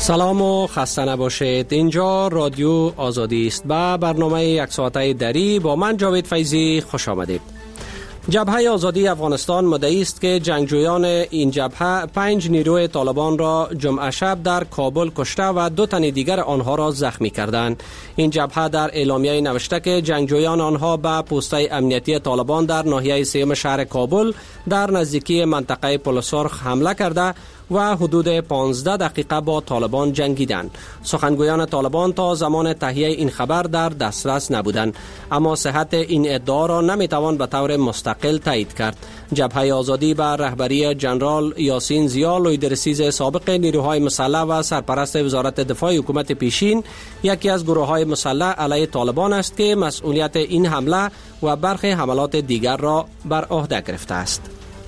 سلام و خسته نباشید. اینجا رادیو آزادی است و برنامه یک ساعته دری با من جاوید فیضی خوش آمدید. جبهه آزادی افغانستان مدعی است که جنگجویان این جبهه 5 نیروی طالبان را جمعه شب در کابل کشته و 2 تن دیگر آنها را زخمی کردند. این جبهه در اعلامیه نوشته که جنگجویان آنها به پوسته امنیتی طالبان در ناحیه سیم شهر کابل در نزدیکی منطقه پل سرخ حمله کرده و حدود 15 دقیقه با طالبان جنگیدند. سخنگویان طالبان تا زمان تهیه این خبر در دسترس نبودند، اما صحت این ادعا را نمیتوان به طور مستقل تایید کرد. جبهه آزادی به رهبری جنرال یاسین زیا لویدرسیز سابق نیروهای مسلح و سرپرست وزارت دفاع حکومت پیشین یکی از گروه‌های مسلح علیه طالبان است که مسئولیت این حمله و برخی حملات دیگر را بر عهده گرفته است.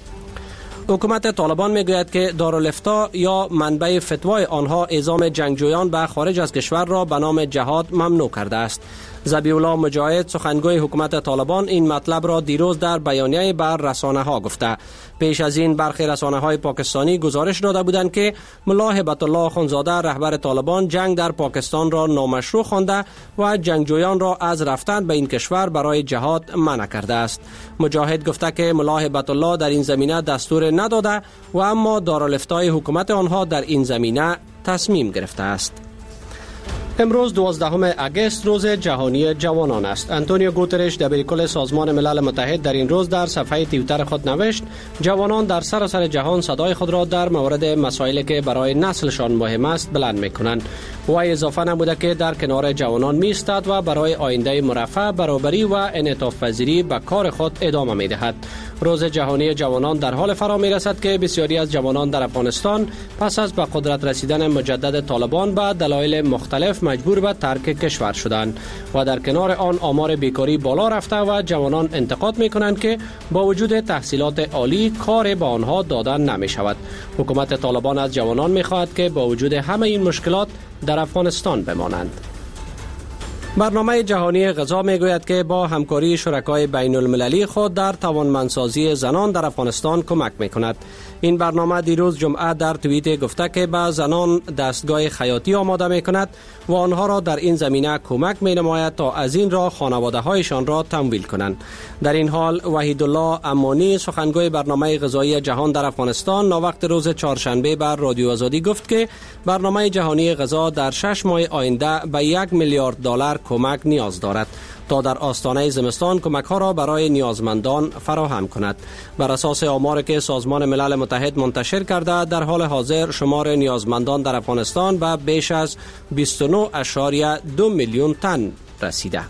حکومت طالبان میگوید که دارالفتاء یا منبع فتوای آنها اعزام جنگجویان به خارج از کشور را به نام جهاد ممنوع کرده است. ذبیح الله مجاهد سخنگوی حکومت طالبان این مطلب را دیروز در بیانیه بر رسانه ها گفته. پیش از این برخی رسانه های پاکستانی گزارش داده بودند که ملا هبت الله اخوندزاده رهبر طالبان جنگ در پاکستان را نامشروع خوانده و جنگجویان را از رفتن به این کشور برای جهاد منع کرده است. مجاهد گفته که ملا هبت الله در این زمینه دستور نداده و اما دارالفتای حکومت آنها در این زمینه تصمیم گرفته است. امروز 12 اگست روز جهانی جوانان است. آنتونیو گوترش دبیرکل سازمان ملل متحد در این روز در صفحه توییتر خود نوشت جوانان در سراسر جهان صدای خود را در مورد مسائلی که برای نسلشان مهم است بلند می‌کنند. وی اضافه نموده که در کنار جوانان می‌ایستد و برای آینده مرفه، برابری و انعطاف پذیری به کار خود ادامه می‌دهد. روز جهانی جوانان در حال فرا می‌رسد که بسیاری از جوانان در افغانستان پس از به قدرت رسیدن مجدد طالبان به دلایل مختلف مجبور به ترک کشور شدند و در کنار آن آمار بیکاری بالا رفته و جوانان انتقاد می‌کنند که با وجود تحصیلات عالی کار به آنها داده نمی‌شود. حکومت طالبان از جوانان می‌خواهد که با وجود همه این مشکلات در افغانستان بمانند. برنامه جهانی غذا میگوید که با همکاری شرکای بین المللی خود در توانمندسازی زنان در افغانستان کمک میکند. این برنامه دیروز جمعه در توییت گفته که به زنان دستگاه خیاطی آماده میکند و آنها را در این زمینه کمک مینماید تا از این راه خانواده هایشان را تمویل کنند. در این حال وحیدالله امانی سخنگوی برنامه غذایی جهان در افغانستان ناوقت روز چهارشنبه بر رادیو آزادی گفت که برنامه جهانی غذا در 6 ماه آینده به 1 میلیارد دلار کمک نیاز دارد تا در آستانه زمستان کمک ها را برای نیازمندان فراهم کند. بر اساس آماری که سازمان ملل متحد منتشر کرده در حال حاضر شمار نیازمندان در افغانستان به بیش از 29.2 میلیون تن رسیده.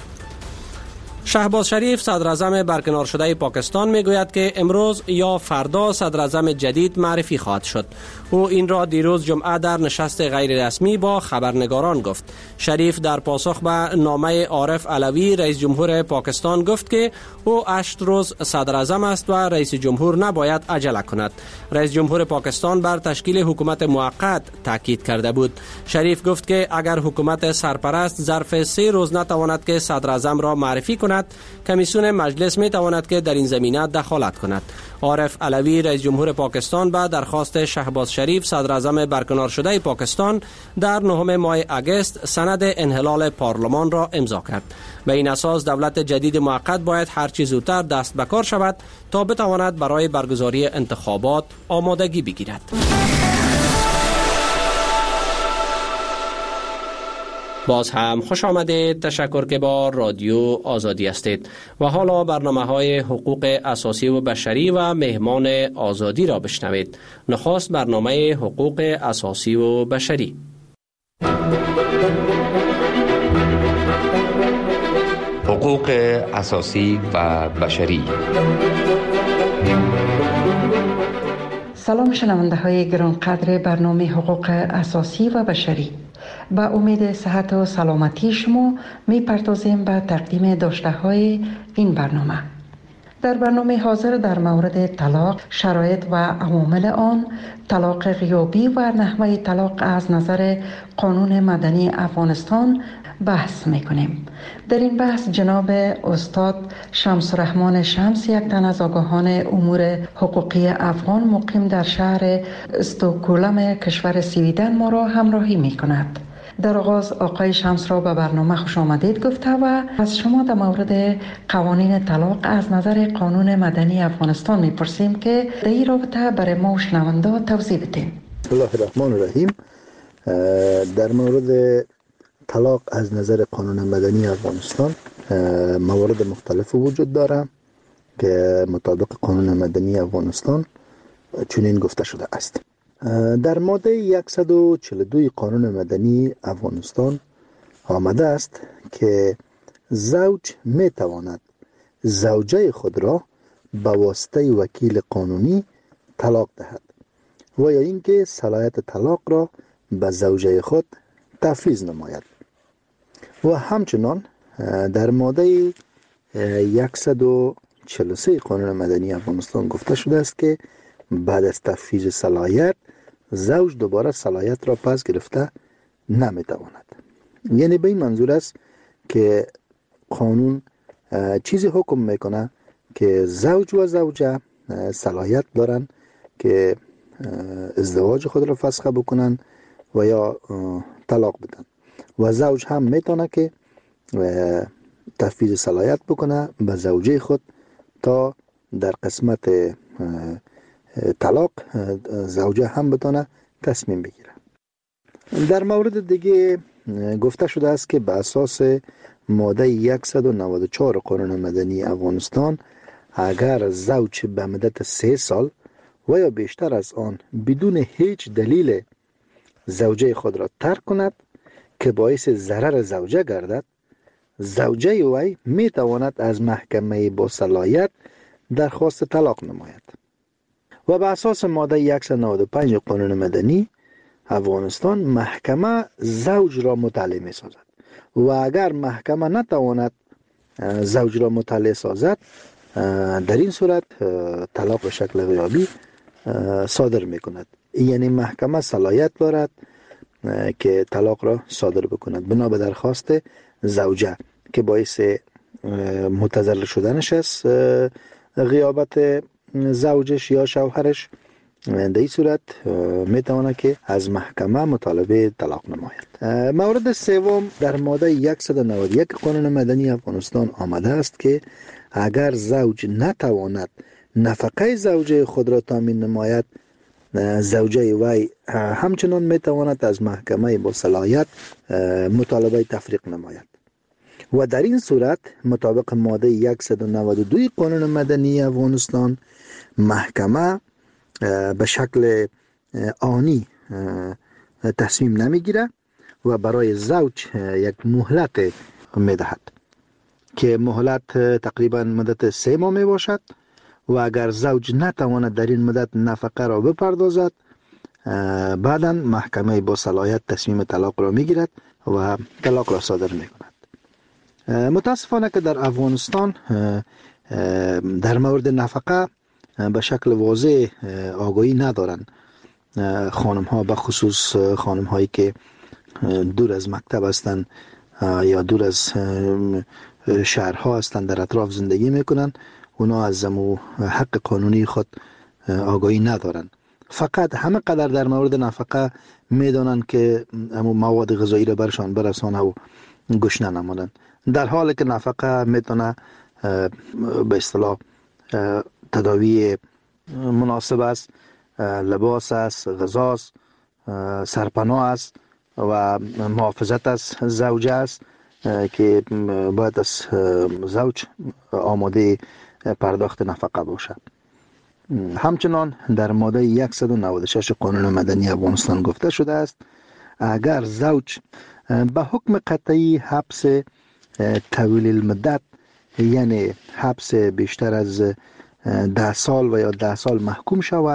شهباز شریف صدر اعظم برکنار شده پاکستان میگوید که امروز یا فردا صدر اعظم جدید معرفی خواهد شد. او این را دیروز جمعه در نشست غیر رسمی با خبرنگاران گفت. شریف در پاسخ به نامه عارف علوی رئیس جمهور پاکستان گفت که او 8 روز صدر اعظم است و رئیس جمهور نباید عجله کند. رئیس جمهور پاکستان بر تشکیل حکومت موقت تاکید کرده بود. شریف گفت که اگر حکومت سرپرست ظرف 3 روز نتواند که صدر اعظم را معرفی کند، کمیسیون مجلس می تواند که در این زمینه دخالت کند. عارف علوی رئیس جمهور پاکستان به درخواست شهباز شریف صدر اعظم برکنار شده پاکستان در 9 ماه اگست سند انحلال پارلمان را امضا کرد. به این اساس دولت جدید موقت باید هر چه زودتر دست به کار شود تا بتواند برای برگزاری انتخابات آمادگی بگیرد. باز هم خوش آمدید. تشکر که با رادیو آزادی هستید و حالا برنامه‌های حقوق اساسی و بشری و مهمان آزادی را بشنوید. نخست برنامه حقوق اساسی و بشری. حقوق اساسی و بشری. سلام شنونده های گرانقدر برنامه حقوق اساسی و بشری. با امید صحت و سلامتی شما می پردازیم به تقدیم داشته های این برنامه. در برنامه حاضر در مورد طلاق، شرایط و عوامل آن، طلاق غیابی و نحوه طلاق از نظر قانون مدنی افغانستان بحث میکنیم. در این بحث جناب استاد شمس الرحمن شمس، یک تن از آگاهان امور حقوقی افغان مقیم در شهر استکهلم کشور سویدن ما را همراهی میکند. در آغاز آقای شمس را به برنامه خوش آمدید گفته و از شما در مورد قوانین طلاق از نظر قانون مدنی افغانستان میپرسیم که در این رابطه برای ما و شنونده توضیح بدین. بسم الله الرحمن الرحیم. در مورد طلاق از نظر قانون مدنی افغانستان موارد مختلف وجود داره که مطابق قانون مدنی افغانستان چنین گفته شده است. در ماده 142 قانون مدنی افغانستان آمده است که زوج می تواند زوجه خود را به واسطه وکیل قانونی طلاق دهد و یا اینکه صلاحیت طلاق را به زوجه خود تفویض نماید. و همچنان در ماده 143 قانون مدنی افغانستان گفته شده است که بعد از تفویض صلاحیت زوج دوباره صلاحیت را پس گرفته نمیتواند. یعنی به این منظور است که قانون چیزی حکم میکنه که زوج و زوجه صلاحیت دارن که ازدواج خود را فسخ بکنن و یا طلاق بدن و زوج هم میتونه که تفویض صلاحیت بکنه به زوجه خود تا در قسمت طلاق زوجه هم بتونه تصمیم بگیره. در مورد دیگه گفته شده است که به اساس ماده 194 قانون مدنی افغانستان اگر زوج به مدت 3 سال و یا بیشتر از آن بدون هیچ دلیل زوجه خود را ترک کند که باعث ضرر زوجه گردد، زوجه وی می تواند از محکمه با صلاحیت درخواست طلاق نماید. و به اساس ماده 195 قانون مدنی افغانستان محکمه زوج را مطلع می سازد و اگر محکمه نتواند زوج را مطلع سازد، در این صورت طلاق به شکل غیابی صادر می کند. یعنی محکمه صلاحیت دارد که طلاق را صادر بکند بنا به درخواست زوجه که باعث متضرر شدنش است غیابت زوجش یا شوهرش. در این صورت می تواند که از محکمه مطالبه طلاق نماید. مورد سوم در ماده 191 قانون مدنی افغانستان آمده است که اگر زوج نتواند نفقه زوجه خود را تامین نماید، زوجه وی همچنان می تواند از محکمه با صلاحیت مطالبه تفریق نماید و در این صورت مطابق ماده 192 قانون مدنی افغانستان محکمه به شکل آنی تصمیم نمیگیره و برای زوج یک مهلت می دهد که مهلت تقریبا مدت 3 ماه می باشد و اگر زوج نتواند در این مدت نفقه را بپردازد، بعدا محکمه با صلاحیت تصمیم طلاق را می گیرد و طلاق را صادر می کند. متاسفانه که در افغانستان در مورد نفقه به شکل واضح آگاهی ندارند. خانم ها به خصوص خانم هایی که دور از مکتب هستند یا دور از شهرها هستند در اطراف زندگی میکنند، اونا از حق قانونی خود آگاهی ندارند. فقط همه قدر در مورد نفقه میدانند که مواد غذایی را برشان برسانه و گوش ننمودند، در حالی که نفقه میتونه به اصطلاح تداوی مناسب است، لباس است، غذا است، سرپناه است و محافظت از زوجه است که باید از زوج آماده پرداخت نفقه باشد. همچنان در ماده 196 قانون مدنی افغانستان گفته شده است اگر زوج به حکم قطعی حبس طویل المدت، یعنی حبس بیشتر از 10 سال و یا 10 سال محکوم شود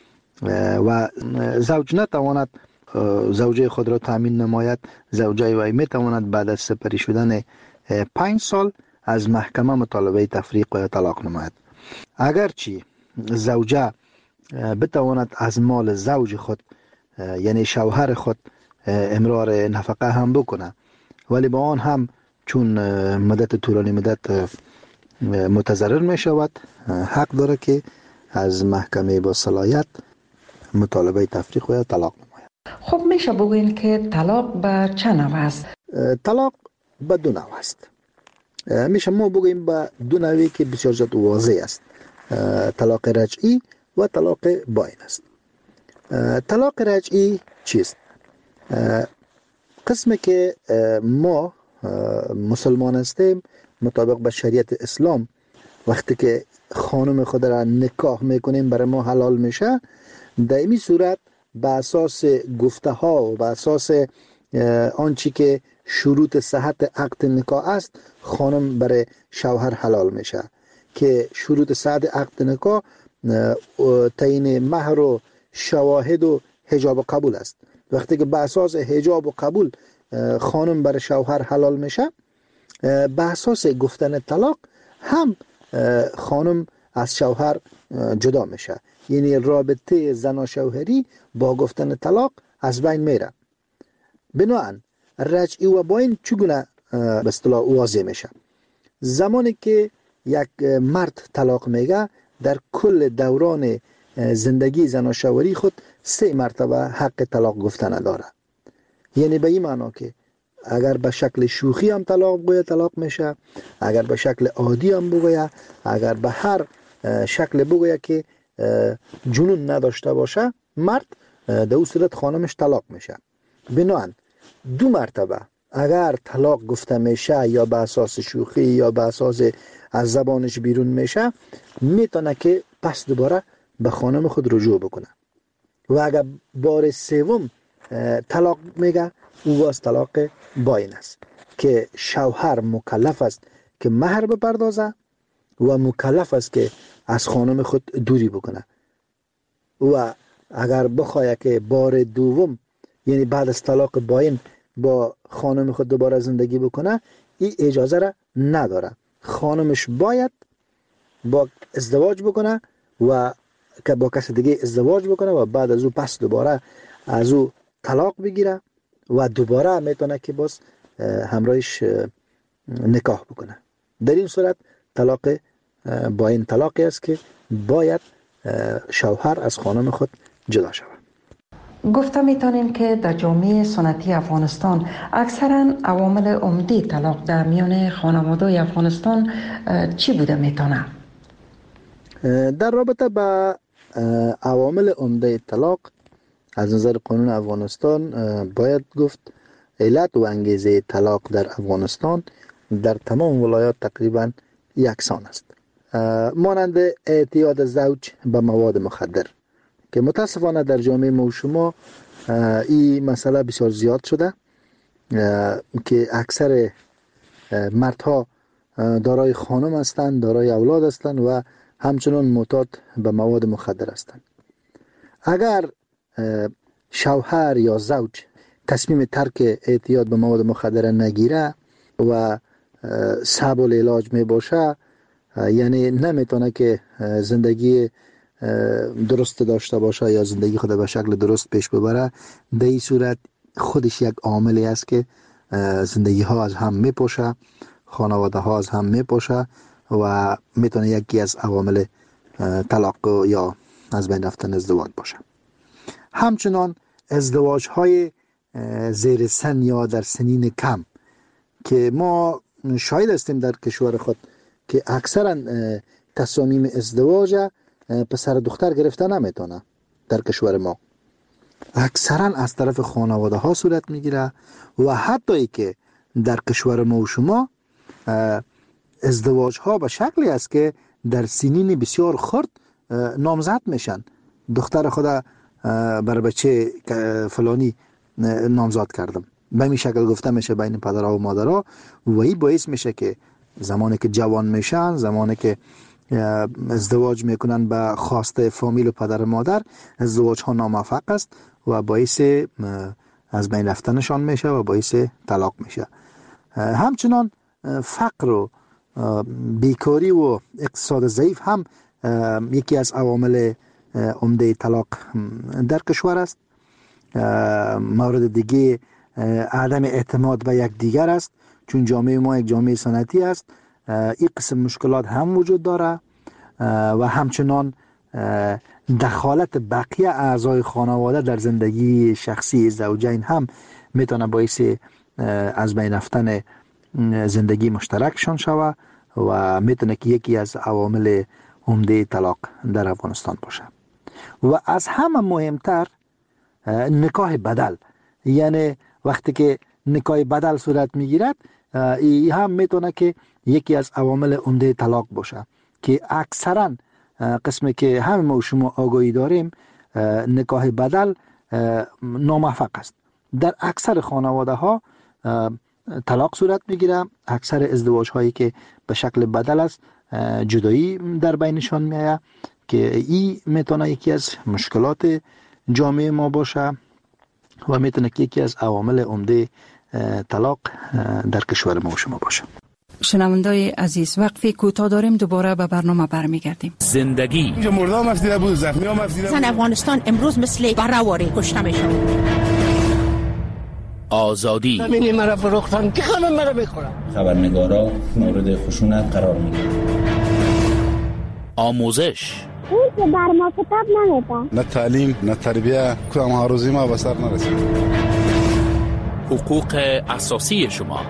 و زوج نتواند زوجه خود را تامین نماید، زوجه وی می تواند بعد از سپری شدن 5 سال از محکمه مطالبه تفریق و طلاق نماید. اگرچه زوجه بتواند از مال زوج خود یعنی شوهر خود امرار نفقه هم بکنه، ولی با آن هم چون مدت طولانی مدت متضرر می شود، حق داره که از محکمه با صلاحیت مطالبه تفریق و یا طلاق نماید. خب میشه بگوین که طلاق به چه نوع است؟ طلاق به دو نوع است. میشه ما بگوییم به دو نوعی که بسیار زیاد واضح است. طلاق رجعی و طلاق باین است. طلاق رجعی چیست؟ قسمی که ما مسلمان هستیم مطابق به شریعت اسلام وقتی که خانم خود را نکاح میکنیم برای ما حلال میشه، در این صورت به اساس گفته ها و به اساس آنچه که شروط صحت عقد نکاح است خانم برای شوهر حلال میشه که شروط صحت عقد نکاح تعیین مهر و شواهد و حجاب و قبول است. وقتی که به اساس حجاب و قبول خانم برای شوهر حلال میشه، به اساس گفتن طلاق هم خانم از شوهر جدا میشه، یعنی رابطه زن و شوهری با گفتن طلاق از بین میره. بنابراین رجعی و باین چگونه به اصطلاح واضح میشه؟ زمانی که یک مرد طلاق میگه در کل دوران زندگی زن و شوهری خود 3 مرتبه حق طلاق گفتن داره. یعنی به این معنا که اگر به شکل شوخی هم طلاق بگوید طلاق میشه، اگر به شکل عادی هم بگوید، اگر به هر شکل بگوید که جنون نداشته باشه مرد، در اون صورت خانمش طلاق میشه. بنابراین 2 مرتبه اگر طلاق گفته میشه یا به اساس شوخی یا به اساس از زبانش بیرون میشه، میتونه که پس دوباره به خانم خود رجوع بکنه. و اگر بار 3 طلاق میگه او باز طلاق باین است که شوهر مکلف است که مهر بپردازه و مکلف است که از خانم خود دوری بکنه. و اگر بخواد که بار 2 یعنی بعد از طلاق باین با خانم خود دوباره زندگی بکنه، این اجازه را نداره. خانمش باید با ازدواج بکنه و که با کس دیگه ازدواج بکنه و بعد از او پس دوباره از او طلاق بگیره و دوباره میتونه که باز همراهش نکاح بکنه. در این صورت طلاق باین طلاقی است که باید شوهر از خانم خود جدا شود. گفته میتونیم که در جامعه سنتی افغانستان اکثرا عوامل عمده طلاق در میان خانواده افغانستان چی بوده میتونه؟ در رابطه با عوامل عمده طلاق از نظر قانون افغانستان باید گفت علت و انگیزه طلاق در افغانستان در تمام ولایات تقریبا یکسان است، مانند اعتیاد زوج به مواد مخدر که متاسفانه در جامعه ما و شما این مسئله بسیار زیاد شده که اکثر مردها دارای خانم هستند، دارای اولاد هستند و همچنان معتاد به مواد مخدر هستند. اگر شوهر یا زوج تصمیم ترک اعتیاد به مواد مخدر نگیره و صعب العلاج می باشه، یعنی نمیتونه که زندگی درست داشته باشه یا زندگی خود به شکل درست پیش ببره، در این صورت خودش یک عاملی است که زندگی ها از هم میپاشه، خانواده ها از هم میپاشه و میتونه یکی از عوامل طلاق یا از بین رفتن ازدواج باشه. همچنان ازدواج های زیر سن یا در سنین کم که ما شاهد هستیم در کشور خود که اکثرا تصامیم ازدواج پسر دختر گرفته نمیتونه. در کشور ما اکثرا از طرف خانواده ها صورت میگیره و حتی ای که در کشور ما و شما ازدواج ها به شکلی است که در سنین بسیار خرد نامزد میشن. دختر خدا بر بچه فلانی نامزد کردم، به این شکل گفته میشه بین پدرها و مادرها و این باعث میشه که زمانی که جوان میشن، زمانی که ازدواج میکنن به خواسته فامیل و پدر و مادر، ازدواج ها ناموفق است و باعث از بین رفتنشان میشه و باعث طلاق میشه. همچنان فقر و بیکاری و اقتصاد ضعیف هم یکی از عوامل عمده طلاق در کشور است. مورد دیگه عدم اعتماد به یک دیگر است، چون جامعه ما یک جامعه سنتی است. این قسم مشکلات هم وجود داره و همچنان دخالت بقیه اعضای خانواده در زندگی شخصی زوجین هم میتونه باعث از بین رفتن زندگی مشترکشان شود و میتونه که یکی از عوامل عمده طلاق در افغانستان باشه. و از همه مهمتر نکاح بدل، یعنی وقتی که نکاح بدل صورت میگیرد، این هم میتونه که یکی از عوامل عمده طلاق باشه که اکثرا قسمی که همه ما و شما آگاهی داریم نکاح بدل ناموفق است. در اکثر خانواده ها طلاق صورت میگیره. اکثر ازدواج هایی که به شکل بدل است جدایی در بینشان میآید که این میتونه یکی از مشکلات جامعه ما باشه و میتونه که یکی از عوامل عمده طلاق در کشور ما و شما باشه. شنوندای عزیز، وقفی کوتاه داریم، دوباره به برنامه برمیگردیم. زندگی اینجا مردم افسیده بود، زخمی هم افسیده بود. افغانستان امروز مثل برهواری کشته میشه. آزادی همین مرا فروختن که همه مرا میخورن. خبرنگارا مورد خشونت قرار میگیرن. آموزش اون که بر ما کتاب نمیده، نه تعلیم نه تربیه، کدام هاروزی ما به سر نرسید. حقوق اساسی شما.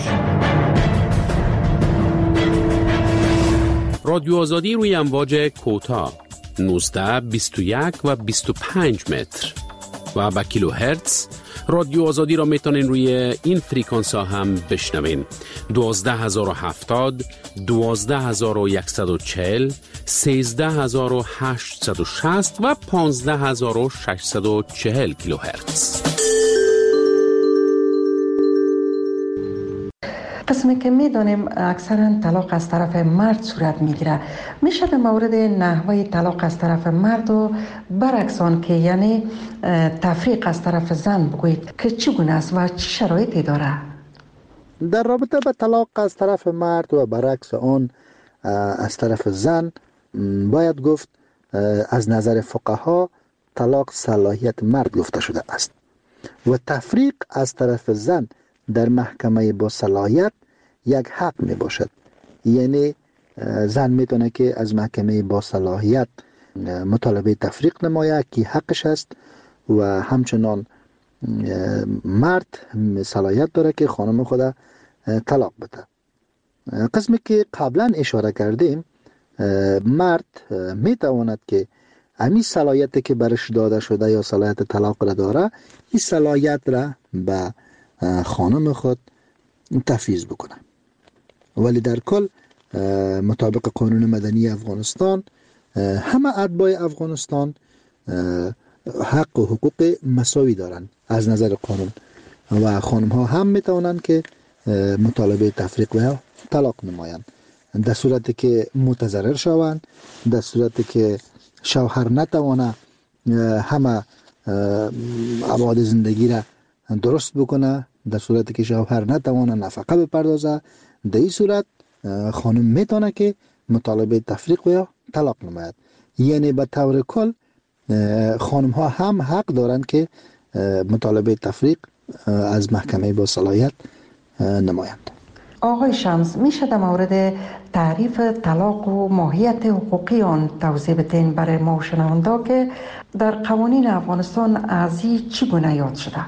رادیو آزادی روی امواج کوتاه 19 21 و 25 متر و با کیلو هرتز. رادیو آزادی را میتونین روی این فریکانس ها هم بشنوین: 12070 12140 13860 و 15640 کیلو هرتز. قسمی که میدانیم اکثرا طلاق از طرف مرد صورت میگیره، میشه در مورد نحوه طلاق از طرف مرد و برعکس آن که یعنی تفریق از طرف زن بگویید که چگونه است و چه شرایطی داره؟ در رابطه با طلاق از طرف مرد و برعکس آن از طرف زن باید گفت از نظر فقها طلاق صلاحیت مرد گفته شده است و تفریق از طرف زن در محکمه با صلاحیت یک حق می باشد. یعنی زن میتونه که از محکمه با صلاحیت مطالبه تفریق نماید که حقش است و همچنان مرد صلاحیت داره که خانم خود طلاق بده. قسمی که قبلا اشاره کردیم، مرد میتواند که همین صلاحیت که برش داده شده یا صلاحیت طلاق را داره، این صلاحیت را به خانم خود تفویض بکنه. ولی در کل مطابق قانون مدنی افغانستان همه اتباع افغانستان حق و حقوق مساوی دارن از نظر قانون و خانم ها هم میتونن که مطالبه تفریق و طلاق نمایند در صورتی که متضرر شوند، در صورتی که شوهر نتوانه همه ابعاد زندگی را درست بکنه، در صورتی که شوهر نتوانه نفقه بپردازه، در این صورت خانم میتونه که مطالبه تفریق و یا طلاق نماید. یعنی به طور کل خانم ها هم حق دارند که مطالبه تفریق از محکمه با صلاحیت نمایند. آقای شمس، میشه در مورد تعریف طلاق و ماهیت حقوقی آن توضیح بدین برای ما و شنوندا که در قوانین افغانستان از این چگونه یاد شده؟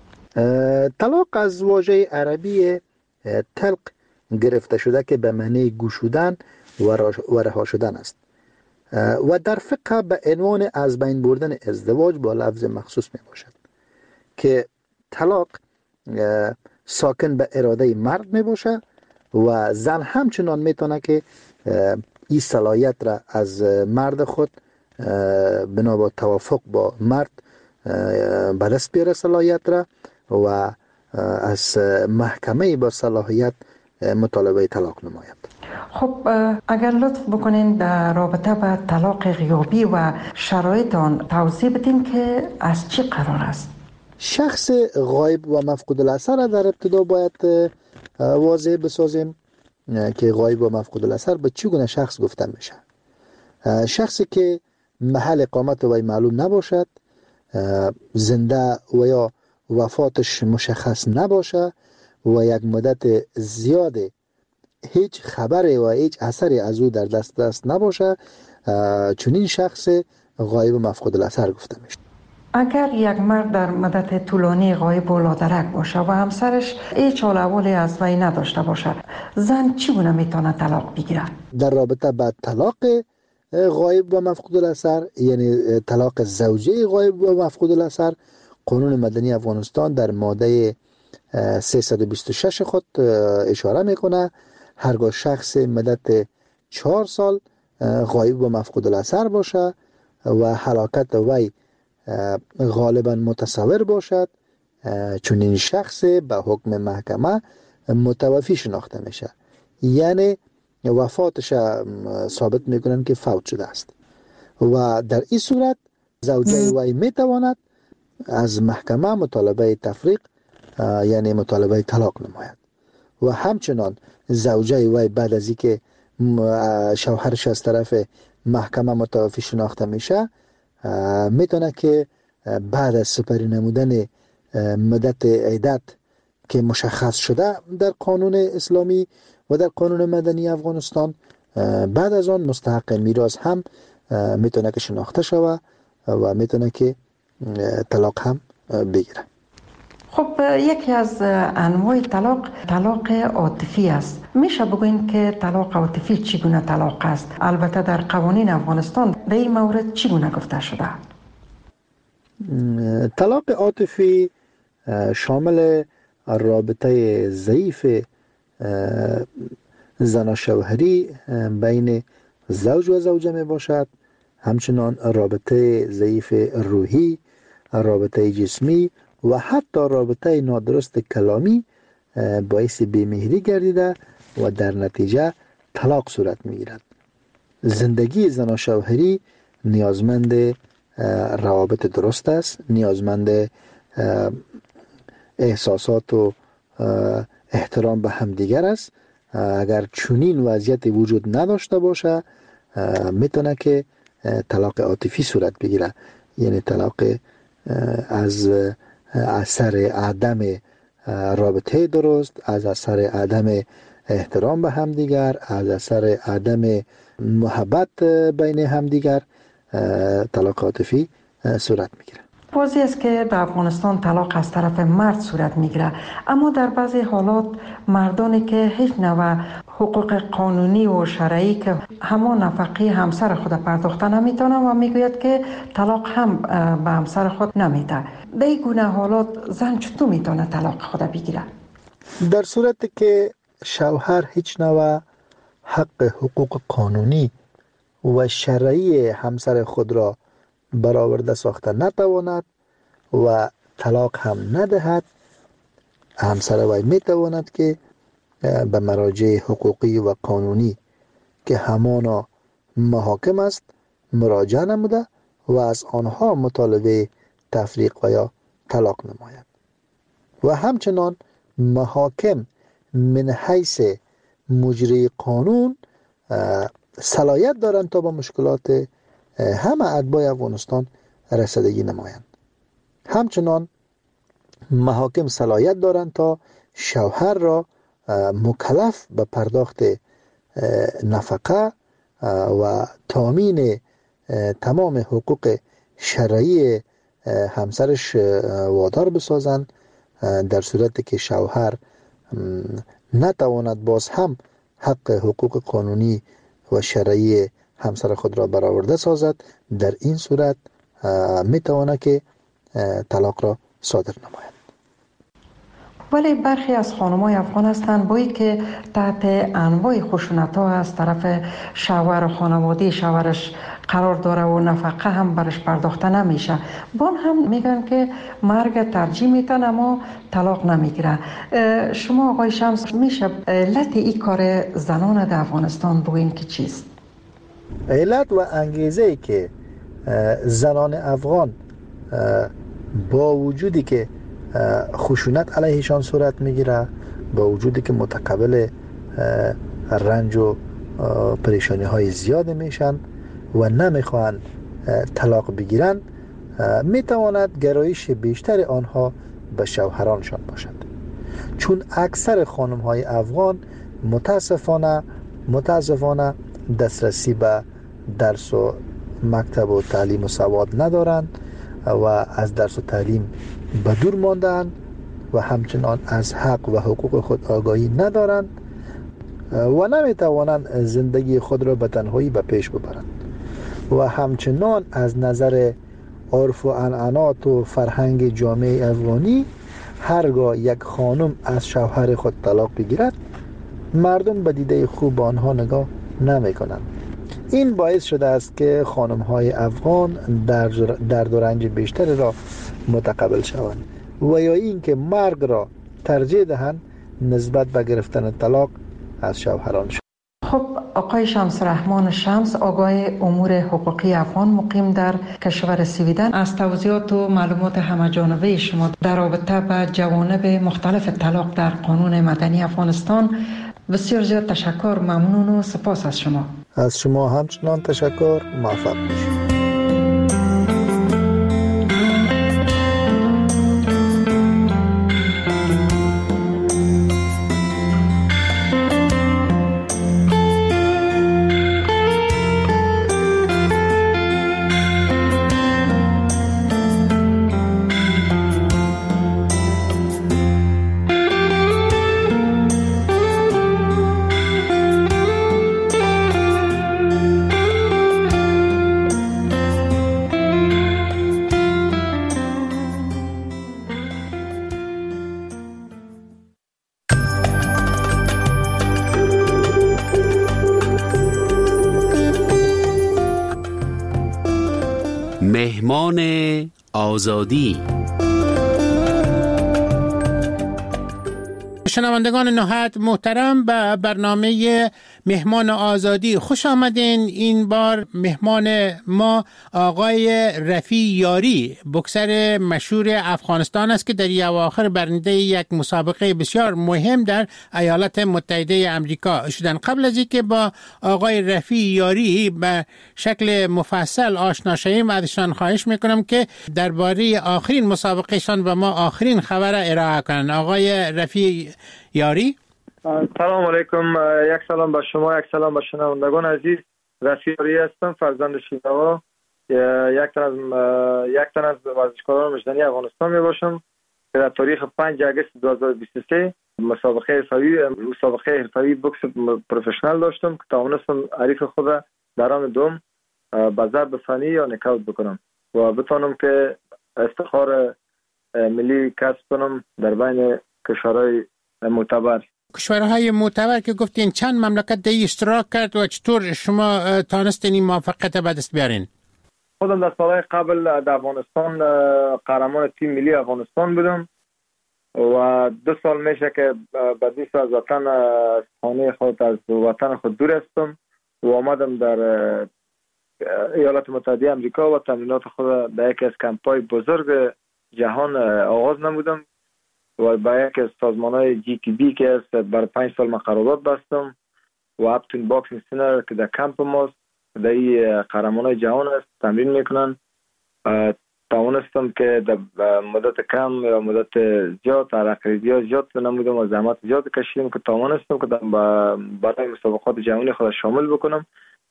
طلاق از واژه عربی طلق گرفته شده که به معنی گشودن و رها شدن است و در فقه به عنوان از بین بردن ازدواج با لفظ مخصوص می باشد که طلاق ساکن به اراده مرد می باشه و زن همچنان می تونه که این صلاحیت را از مرد خود بنا با توافق با مرد به دست بیاره صلاحیت را و از محکمه با صلاحیت مطالبه طلاق نماید. خب اگر لطف بکنین در رابطه با طلاق غیابی و شرایط آن توضیح بدین که از چی قرار است؟ شخص غایب و مفقود الاثر را در ابتدا باید واضح بسازیم که غایب و مفقود الاثر به چگونه شخص گفته میشه. شخصی که محل اقامت وی معلوم نباشد، زنده و یا وفاتش مشخص نباشه و یک مدت زیاد هیچ خبری و هیچ اثری از او در دست نباشه، چنین شخص غایب و مفقود الاثر گفته میشه. اگر یک مرد در مدت طولانی غایب و لادرک باشه و همسرش هیچ حال احوالی از وی نداشته باشه، زن چگونه میتونه طلاق بگیره؟ در رابطه با طلاق غایب و مفقود الاثر، یعنی طلاق زوجه غایب و مفقود الاثر، قانون مدنی افغانستان در ماده 326 خود اشاره میکنه هرگاه شخص مدت 4 سال غایب و مفقود الاثر باشه و هلاکت وی غالبا متصور باشد، چون این شخص به حکم محکمه متوفی شناخته میشه، یعنی وفاتش ثابت میکنن که فوت شده است و در این صورت زوجه وی میتواند از محکمه مطالبه تفریق یعنی مطالبه طلاق نماید و همچنان زوجه وی بعد از اینکه شوهرش از طرف محکمه متوفی شناخته میشه میتونه که بعد از سپری نمودن مدت عدت که مشخص شده در قانون اسلامی و در قانون مدنی افغانستان، بعد از آن مستحق میراث هم میتونه که شناخته شوه و میتونه که طلاق هم بگیره. خب یکی از انواع طلاق عاطفی است. میشه بگوین که طلاق عاطفی چگونه طلاق است؟ البته در قوانین افغانستان در این مورد چگونه گفته شده؟ طلاق عاطفی شامل رابطه ضعیف زناشوهری بین زوج و زوجه می باشد، همچنان رابطه ضعیف روحی، رابطه جسمی و حتی رابطه نادرست کلامی باعث بیمهری گردیده و در نتیجه طلاق صورت می گیرد. زندگی زناشوهری نیازمند روابط درست است، نیازمند احساسات و احترام به همدیگر است. اگر چنین وضعیت وجود نداشته باشه میتونه که طلاق عاطفی صورت بگیره، یعنی طلاق از اثر عدم رابطه درست، از اثر عدم احترام به همدیگر، از اثر عدم محبت بین همدیگر طلاق عاطفی صورت میگیره. واضح است که در افغانستان طلاق از طرف مرد صورت میگیره، اما در بعضی حالات مردانی که هیچ نوع حقوق قانونی و شرعی که همان نفقه همسر خود پرداخته نمیتونه و میگوید که طلاق هم به همسر خود نمیده. در این گونه حالات زن چطور میتونه طلاق خود بگیره؟ در صورتی که شوهر هیچ نوع حق حقوق قانونی و شرعی همسر خود را برآورده ساخته نتواند و طلاق هم ندهد، همسر وی میتواند که به مراجع حقوقی و قانونی که همانا محاکم است مراجعه نموده و از آنها مطالبه تفریق و یا طلاق نماید و همچنان محاکم من حیث مجری قانون صلاحیت دارند تا با مشکلات همه اتباع افغانستان رسیدگی نمایند. همچنان محاکم صلاحیت دارند تا شوهر را مکلف به پرداخت نفقه و تامین تمام حقوق شرعی همسرش وادار بسازند. در صورتی که شوهر نتواند باز هم حق حقوق قانونی و شرعی همسر خود را برآورده سازد، در این صورت میتواند که طلاق را صادر نماید. ولی برخی از خانم‌های افغان هستند بایی که تحت انواع خشونت‌ها از طرف شوهر و خانواده شوهرش قرار داره و نفقه هم برش پرداخته نمیشه، بان هم میگن که مرگ ترجیح میتن اما طلاق نمیگیره. شما آقای شمس میشه علت این کار زنان در افغانستان بگوین که چیست؟ علت و انگیزه‌ای که زنان افغان با وجودی که خشونت علیهشان صورت میگیره، با وجودی که متقبل رنج و پریشانی های زیاد میشن و نمیخوان طلاق بگیرن، میتواند گرایش بیشتر آنها به شوهرانشان باشد. چون اکثر خانم‌های افغان متاسفانه دسترسی به درس و مکتب و تعلیم و سواد ندارند و از درس و تعلیم به دور ماندند و همچنان از حق و حقوق خود آگاهی ندارند و نمیتوانند زندگی خود را به تنهایی به پیش ببرند و همچنان از نظر عرف و عنعنات و فرهنگ جامعه افغانی هرگاه یک خانم از شوهر خود طلاق بگیرد مردم به دیده خوب آنها نگاه نمی کنند. این باعث شده است که خانم‌های افغان درد و رنج بیشتری را متقبل شوند و یا اینکه مرگ را ترجیح دهند نسبت به گرفتن طلاق از شوهرانشان. خب آقای شمس رحمان شمس، آگاه امور حقوقی افغان مقیم در کشور سویدن، از توضیحات و معلومات همه‌جانبه شما در رابطه با جوانب مختلف طلاق در قانون مدنی افغانستان بسیار زیاد تشکر، ممنون و سپاس از شما. از شما همچنان تشکر، موفق باشید. مهمان آزادی. شنوندگان نهایت محترم، به برنامه مهمان آزادی خوش آمدین. این بار مهمان ما آقای رفیع یاری، بوکسر مشهور افغانستان است که در اواخر برنده یک مسابقه بسیار مهم در ایالات متحده امریکا شدن. قبل از اینکه با آقای رفیع یاری به شکل مفصل آشنا شویم، ازشان خواهش میکنم که درباره آخرین مسابقهشان به ما آخرین خبر ارائه کنند. آقای رفیع یاری. سلام علیکم. یک سلام به شما، یک سلام به شنوندگان عزیز. رفیع یاری هستم، فرزند شینوا، یک تن از ورزشکاران مجدنی افغانستان می باشم که در تاریخ 5 اگست 2023 مسابقه حرفه‌ای بوکس پروفشنال داشتم که توانستم حریف خود در راند دوم به ضرب فنی یا نکاوت بکنم و بتوانم که افتخار ملی کسب کنم در بین کشورهای معتبر. کشورهای معتبر که گفتین، چند مملکت در اشتراک کرد و چطور شما تانستین این موفقیت به دست بیارین؟ خودم در سالهای قبل در افغانستان قهرمان تیم ملی افغانستان بودم و 2 سال میشه که بعدیس از وطن خانه خود از وطن خود دور هستم و آمدم در ایالات متحده امریکا و تمرینات خود در یکی از کمپ‌های بزرگ جهان آغاز نمودم و با یک از سازمان‌های GTB که است برای 5 سال من قرارداد بستم و اپتون باکسینگ سینر که در کمپ ماست در این قهرمان‌های جهان است تمرین میکنن. توانستم که در مدت کم یا مدت زیاد ترقیدی زیاد نمودم و زحمت زیاد کشیدم که توانستم که برای مسابقات جهانی خود شامل بکنم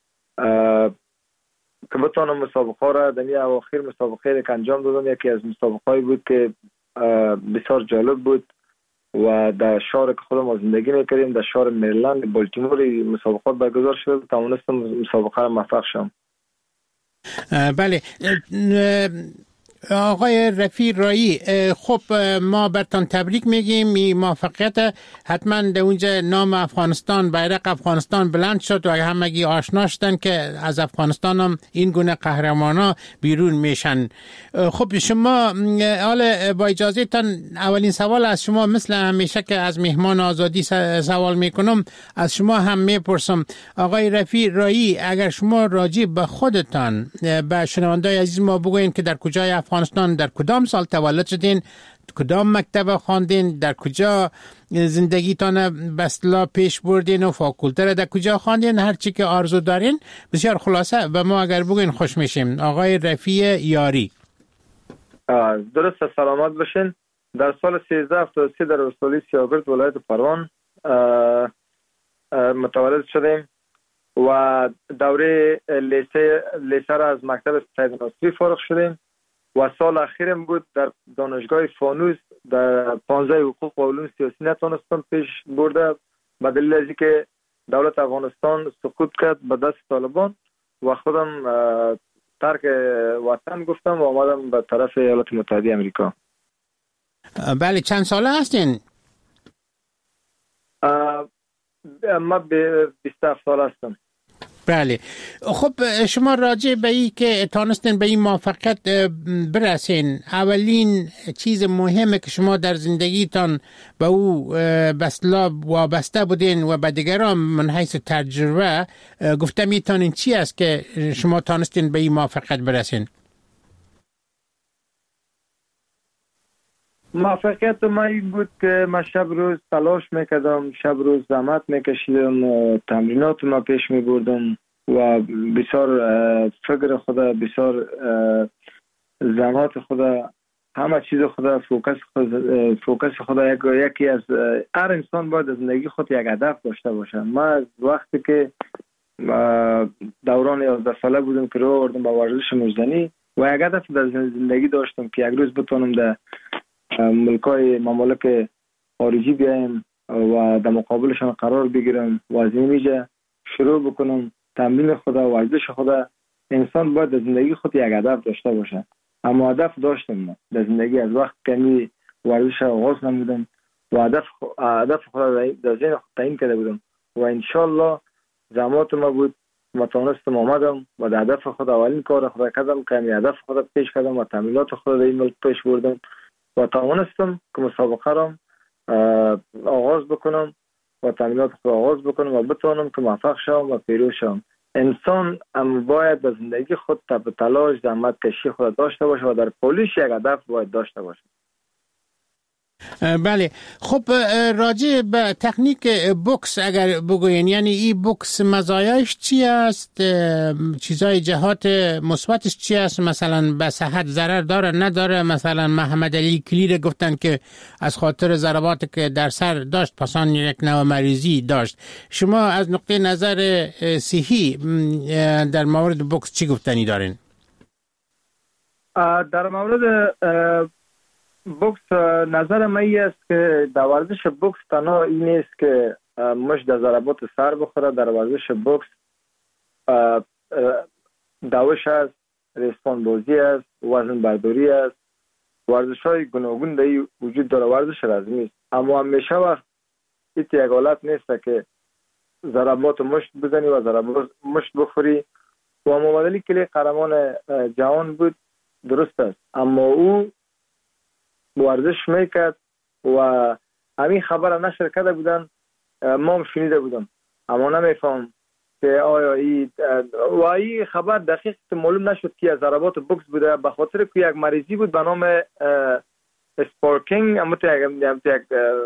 که بتونم مسابقه را در اواخر مسابقه که انجام دادم. یکی از مسابقه‌ای بود که بسیار جالب بود و در شهر که خودم زندگی میکردیم در شهر مریلند بالتیمور مسابقات برگزار شد. توانستم مسابقه را موفق شدم. بله آقای رفیع یاری، خب ما برتان تبریک میگیم. این موفقیت حتما در اونجا نام افغانستان، بیرق افغانستان بلند شد و همگی آشنا شدن که از افغانستان هم این گونه قهرمانا بیرون میشن. خب شما حالا با اجازه تان اولین سوال از شما مثل همیشه که از مهمان آزادی سوال میکنم از شما هم میپرسم. آقای رفیع یاری، اگر شما راجع به خودتان به شنوندای عزیز ما بگوین که در کجای افغانستان، در کدام سال تولد شدین، کدام مکتب خواندین، در کجا زندگیتان به اصطلاح پیش بردین و فاکولته را در کجا خواندین، هر چی که آرزو دارین بسیار خلاصه و ما اگر بگین خوش میشیم. آقای رفیع یاری. درست، سلامت باشین. در سال 1373 در ولسوالی سیاگرد ولایت پروان متولد شدیم و دوره لیسه را از مکتب سید ناصری فارغ شدیم و سال اخیرم بود در دانشگاه فانوس در 15 حقوق و علوم سیاسی نتونستم پیش برده به دلیل از اینکه دولت افغانستان سقوط کرد به دست طالبان و خودم ترک وطن گفتم و آمدم به طرف ایالات متحده امریکا. بله، چند ساله هستین؟ ما به 27 سال هستم. بله. خب شما راجع به این که تانستین به این موفقیت برسین، اولین چیز مهمه که شما در زندگیتان به او بسلا وابسته بودین و به دیگران من حیث تجربه گفته میتونین چی است که شما تانستین به این موفقیت برسین؟ موفقیت ما این بود که من شب روز تلاش میکردم، شب روز زحمت میکشیدم، تمرینات ما پیش میبردم و بسیار فکر خدا، بسیار زحمت خدا، همه چیز خدا، فوکس خدا. یکی از هر انسان باید از زندگی خود یک هدف داشته باشه. من وقتی که دوران 11 ساله بودم که رو آوردم با ورزش مجدنی و یک هدف در زندگی داشتم که یک روز بتونم در ممالک خارجی بیایم و در مقابلشان قرار بگیرم و از اینجا شروع بکنم تمرین خدا و ورزش خدا. انسان باید در زندگی خود یک هدف داشته باشه. اما هدف داشتم من در زندگی از وقت کمی ورزش آغاز نمودم و هدف خدا در ذهن خود تعیین کرده بودم و انشالله زحمات ما بود و تونستم آمدم و در هدف خود اولین کار خدا کردم که هدف خدا پیش کردم و تمرینات خدا در این ملک پیش بردم و توانستم که مسابقه را آغاز بکنم و تمرینات خود آغاز بکنم و بتوانم که موفق شوم و پیروز شوم. انسان هم باید به زندگی خود تب تلاش زحمت کشی خود داشته باشه و در پولیش یک هدف باید داشته باشه. بله. خب راجع به تکنیک بوکس اگر بگوین، یعنی این بوکس مزایاش چی است؟ چیزای جهات مثبتش چی است؟ مثلا به صحت ضرر داره نداره؟ مثلا محمد علی کلیر گفتن که از خاطر ضرباتی که در سر داشت پسان یک نوع مریضی داشت. شما از نقطه نظر صحی در مورد بوکس چی گفتنی دارین؟ در مورد بوکس نظر من این است که در ورزش بوکس تنها این نیست که مش در ضربات سر بخوره. در ورزش بوکس دوش است، ریسپان بازی است، وزن برداری است، ورزش های گوناگون در وجود داره. ورزش رزمی است اما همیشه وقت یک حالت نیست که ضربات مشت بزنی و ضربات مشت بخوری. و محمد علی کلی قهرمان جهان بود، درست است، اما او ورزش میکرد و همین خبر نشر کرده بودن، ما هم شنیده بودم اما نمیفهم که آیا این خبر دقیق معلوم نشد که از ضربات بوکس بوده، به خاطر که یک مریضی بود به نام اسپارکینگ، اما یک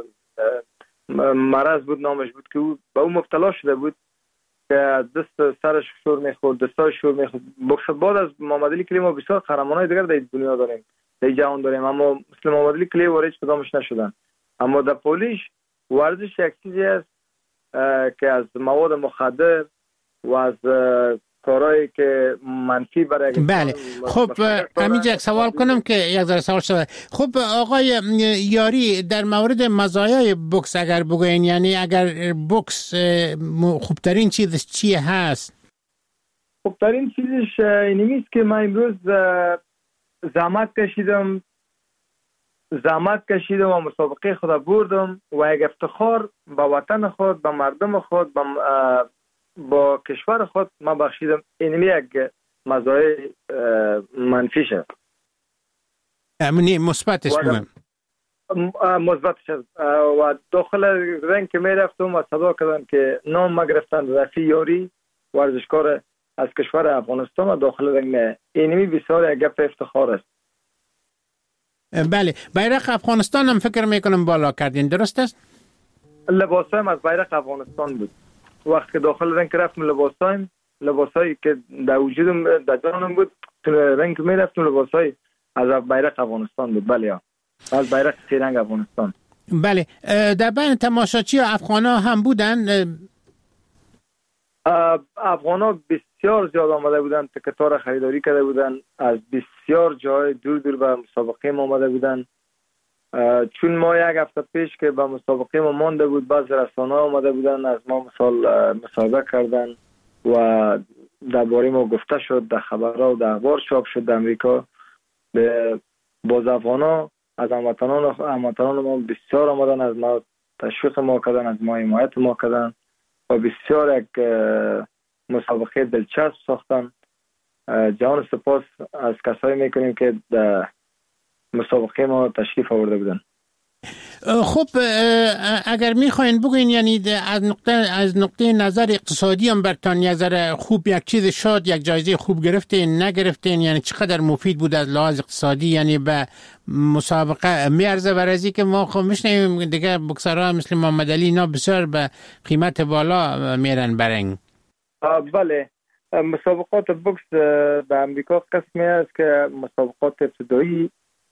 مرض بود نامش بود که او به او مبتلا شده بود که دست سرش شور میخورد، دستاش شور میخورد. بوکس بعد از محمد علی کلی ما بسیار قهرمانای دیگر در دنیا داریم، در جهان داریم، اما مثل محمد علی کلی وارد کدامش نشدن. اما در پولیش ورزش یک چیزی است که از مواد مخدر و از کارهایی که منفی برای بله. خب همینجا یک سوال کنم که یک ذره سوال شده. خب آقای یاری، در مورد مزایای بوکس اگر بگوین، یعنی اگر بوکس خوبترین چیزش چی هست؟ خوبترین چیزش اینه است که من امروز زحمت کشیدم و مسابقه خود بردم و یک افتخار با وطن خود، با مردم خود، با کشور خود ما بخشیدم. این یک مزایای منفی شد. امنی مثبتش مهم. مثبتش و داخل رنگ که می رفتم و صدا کردن که نام ما گرفتن رفیع یاری، ورزشکار از کشور افغانستان و داخل رنگ. اینمی بسیار یک گپ افتخار است. بله. بیرق افغانستان هم فکر میکنم بالا کردین، درست است؟ لباسایم از بیرق افغانستان بود. وقتی که داخل رنگ رفتم لباسایی که در وجودم در جانم بود، تو رنگ می رفتم لباسایی از بیرق افغانستان بود. بله. از بیرق سه رنگ افغانستان. بله، در بین تماشاچی افغانا هم بودن؟ افغانا بسیار زیاد آمده بودن، تکتار خریداری کرده بودن، از بسیار جای دور دور به مسابقه ما آمده بودن. چون ما یک هفته پیش که به مسابقه ما مانده بود، بعض رسانه‌ها آمده بودن از ما مصاحبه کردن و درباره ما گفته شد، در خبرها و در اخبار چاپ شد در امریکا. باز افغانا از هموطنان ما بسیار آمدن، از ما تشویق ما کردن، از ما حمایت ما کردن و بسیار یک مسابقه دلچسب ساختن. جان سپاس از کسایی میکنیم که در مسابقه ما تشریف آورده بودن. خب اگر میخواین بگوین، یعنی از نقطه نظر اقتصادی هم برتان یک ذره خوب یک چیز شد، یک جایزه خوب گرفتین نگرفتین، یعنی چقدر مفید بود از لحاظ اقتصادی، یعنی به مسابقه میارزه برازی که ما خب میشنیم دیگه بکسرها مثل محمد علی اینا بسیار به قیمت بالا میرن برنگ. بله، مسابقات بوکس در امریکا قسمی است که مسابقات ابتدایی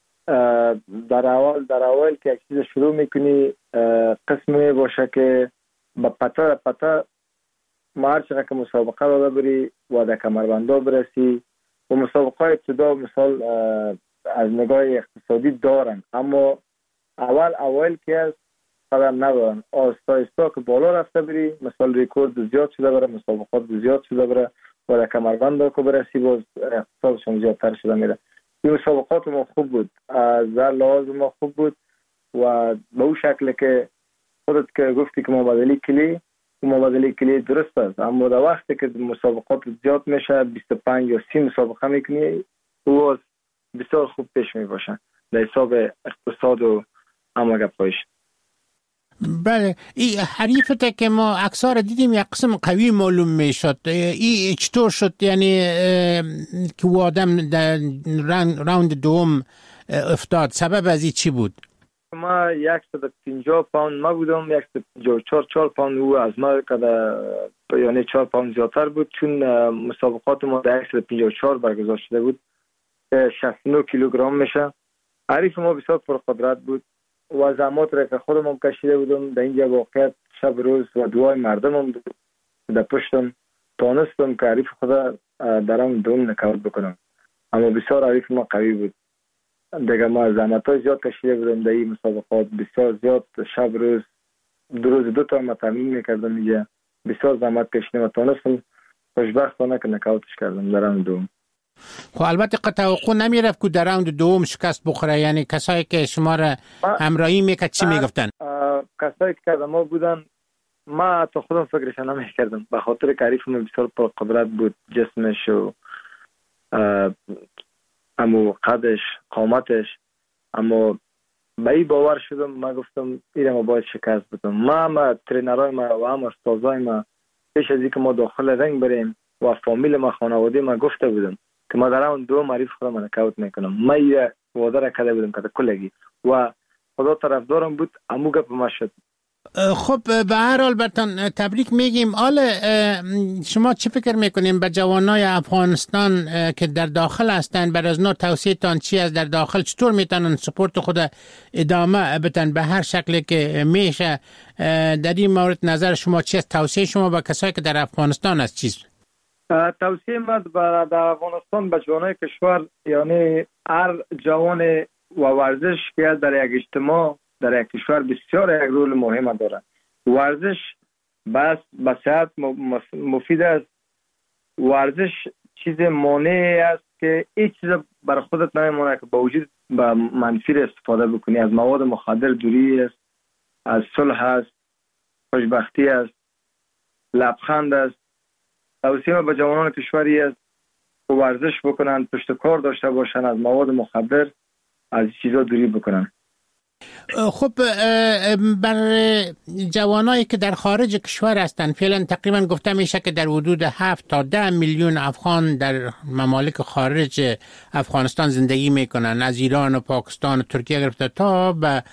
در اول که یک چیز شروع میکنی قسمی باشه که با پتا ما هر چقدر که مسابقه را بری و در کمربندا برسی و مسابقه ابتدا مثال از نگاه اقتصادی دارن، اما اول که از قدر ندارن. آستا که بالا رفته بری، مثال ریکورد زیاد شده بره، مسابقات زیاد شده بره و در کمربندا که برسی باز اقتصادشون زیادتر شده میره. این مسابقات ما خوب بود، از لحاظ ما خوب بود و به اون شکل که خودت که گفتی که مبادله کلی درست است، اما در وقتی که مسابقات زیاد میشه 25 یا 30 مسابقه میکنی او بسیار خوب پیش میباشه در حساب اقتصاد و همگپایش. بله، این حریفته که ما اکثر دیدیم یک قسم قوی معلوم میشد، این چطور شد؟ یعنی که او آدم در راوند دوم افتاد، سبب از این چی بود؟ ما 150 پوند ما بودم، 154 پوند او از ما که یعنی 4 پوند زیادتر بود، چون مسابقات ما در 154 برگزار شده بود، 69 کیلوگرم میشه. حریف ما بسیار پرقدرت بود و زحمات را که خودم کشیده بودم در اینجا واقعیت شب روز و دعای مردم هم در پشتم تانستم که حریف خدا درم دوم نکاوت بکنم، اما بسیار حریف ما قوی بود دیگه. ما زحمت های زیاد کشیده بودم در این مسابقات، بسیار زیاد شب روز دو تا ما تمرین میکردم اینجا، بسیار زحمت کشیدم و تانستم خوشبختانه که نکاوتش کردم در راوند دوم. خب البته توقع نمیرفت که در راوند دوم شکست بخوره، یعنی کسایی که شما را همراهی میکرد چی میگفتن؟ کسایی که ما بودن ما تا خودم فکرش نمیکردم، به خاطر که حریف من بسیار پرقدرت بود، جسمش و امو قدش قامتش، اما به این باور شدم، ما گفتم ایره ما باید شکست بدم. ما ترینرهای ما و هم استادای ما پیش از اینکه ما داخل رنگ بریم و فامیل ما خانواده ما گفته بودم که ما در اون دو حریف خودم نکاوت میکنم. ما یه وعده را کرده بودم که کلگی و خدا طرفدارم بود، امو گپ ما شد. خب به هر حال برتان تبریک میگیم. حالا شما چی فکر میکنیم به جوانای افغانستان که در داخل هستن، بر از نوع توصیه تان چی از در داخل چطور میتونن سپورت خود ادامه بدن به هر شکلی که میشه؟ در این مورد نظر شما چی است؟ توصیه شما به کسایی که در افغانستان است چیست؟ توصیه من در افغانستان به جوانای کشور، یعنی هر جوان و ورزش که در یک اجتماع در یک کشور بسیار یک رول مهم دارد. ورزش بس به صحت مفید است. ورزش چیز مانعی است که هیچ چیز بر خودت نمیمونه که با وجود به منفی استفاده بکنی. از مواد مخدر دوری است، از صلح است، خوشبختی است، لبخند است. توصیه به جوانان کشوری است که ورزش بکنن، پشت کار داشته باشن، از مواد مخدر از چیزا دوری بکنن. خب بر جوانایی که در خارج کشور هستند فعلا تقریبا گفته میشه که در حدود 7 تا 10 میلیون افغان در ممالک خارج افغانستان زندگی میکنن، از ایران و پاکستان و ترکیه گرفته تا به